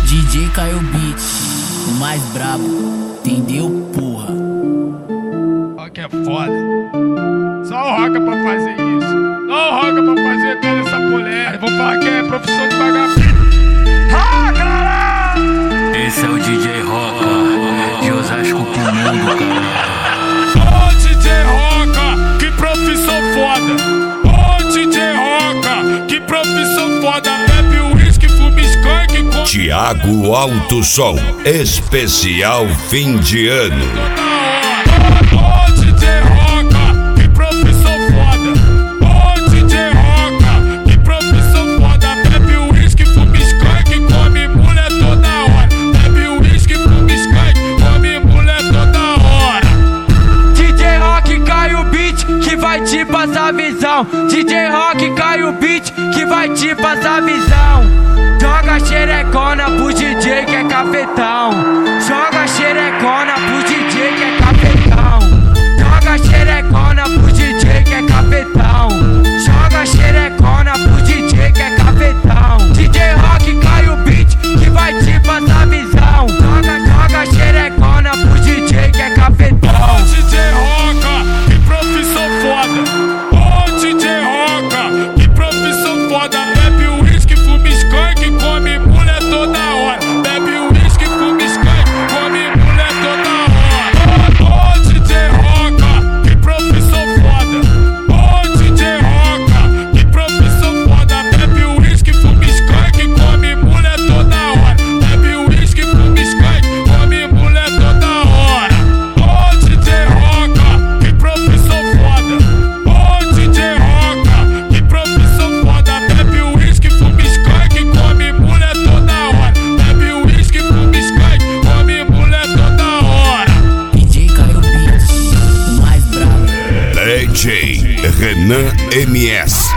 DJ Caio Beat, o mais brabo, entendeu, porra? Rock é foda. Só o Roca pra fazer isso. Só o Roca pra fazer toda essa polêmica. Aí vou falar que é profissão de vagabundo. Esse é o DJ Roca, de Osasco pro mundo, cara. Ô DJ Roca, que profissão foda. Ô DJ Roca, que profissão foda. Bebe uísque, fuma skunk com... Thiago Alto Som, especial fim de ano. Ô DJ Roca, que profissão foda. Ô DJ Roca, que profissão foda. Bebe uísque, fuma skunk, come mulher toda hora. Bebe uísque, fuma skunk, come mulher toda hora. DJ Rock cai o beat que vai te passar visão. DJ Rock cai o beat que vai te passar visão. Joga xerecona pro DJ que é cafetão. Joga xerecona pro DJ que é cafetão. Joga xerecona pro DJ que é cafetão. Joga xerecona pro DJ que é cafetão. DJ Rock cai o beat que vai te passar visão. Joga xerecona pro DJ que é cafetão. Ô DJ Roca, que profissão foda. Ô DJ Roca, que profissão foda. Bebe uísque, fuma skunk, come mulher toda hora. Bebe uísque, fuma skunk, come mulher toda hora. Ô DJ Roca, que profissão foda. Ô DJ Roca, que profissão foda. Bebe uísque, fuma skunk, come mulher toda hora. Bebe uísque, fuma skunk, come mulher toda hora. Ô DJ Roca, que profissão foda. Ô DJ Roca, que profissão foda. Bebe uísque, fuma skunk, come mulher toda hora. Bebe uísque, fuma skunk, come mulher toda hora. DJ Caio Beat, o mais brabo. DJ Renan MS.